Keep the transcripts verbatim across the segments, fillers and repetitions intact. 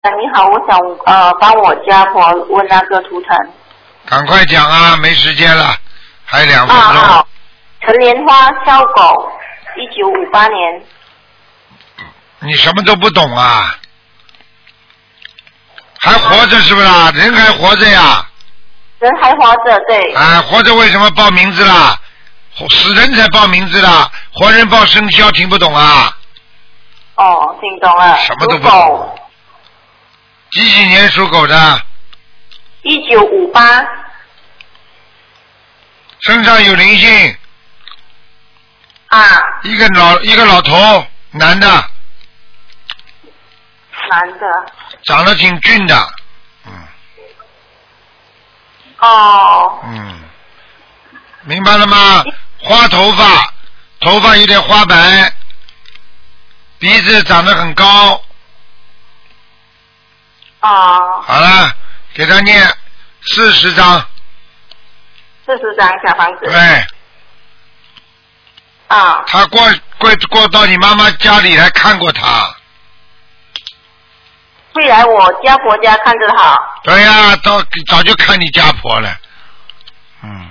你好，我想呃帮我家婆问那个图腾。 赶快讲啊，没时间了，还有两分钟。 啊好，陈莲花，小狗，一九五八年。 你什么都不懂啊？还活着是不是啦？人还活着呀？ 人还活着，对。 啊，活着为什么报名字啦？死人才报名字啦，活人报生肖，听不懂啊？ 哦，听懂了。 什么都不懂。几几年属狗的？ 一九五八。 身上有灵性。 啊。 一个老一个老头，男的。 男的。 长得挺俊的。嗯。 哦。 嗯。明白了吗？花头发，头发有点花白，鼻子长得很高。 哦。 好了，给他念四十张。 四十张小房子。 对。 啊。 他过过过到你妈妈家里来看过他。 会来我家婆家看着他。 对呀、啊，早早就看你家婆了。嗯。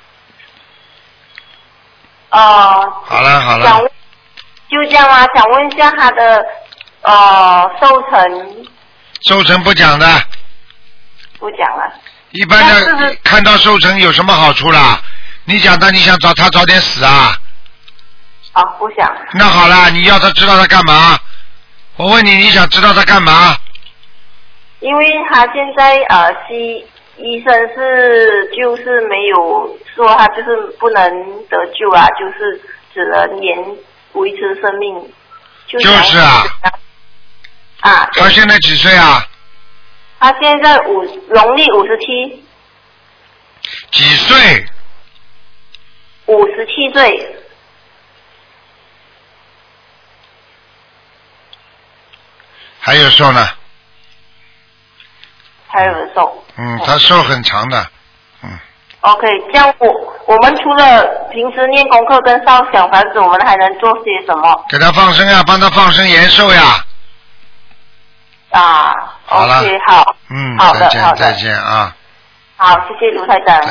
哦。 好了好了。 想就这样啊，想问一下他的呃收成。 收成不讲的。 不讲了。 一般的看到收成有什么好处啦？你讲他，你想找他早点死啊？ 啊，不想。 那好了，你要他知道他干嘛？我问你，你想知道他干嘛？ 因为他现在呃，西医生是就是没有说他就是不能得救啊，就是只能延维持生命。就就是啊。 啊。 他现在几岁啊？ 他现在五农历五十七。 几岁？ 五十七岁。 还有瘦呢。 还有瘦。 嗯，他瘦很长的。嗯。 OK， 这样我我们除了平时念功课跟烧小房子，我们还能做些什么？ 给他放生呀，帮他放生延寿呀。 啊。 好了。 OK， 好。 嗯。 好的， 再见， 好的。 再见啊。 好，谢谢卢台长。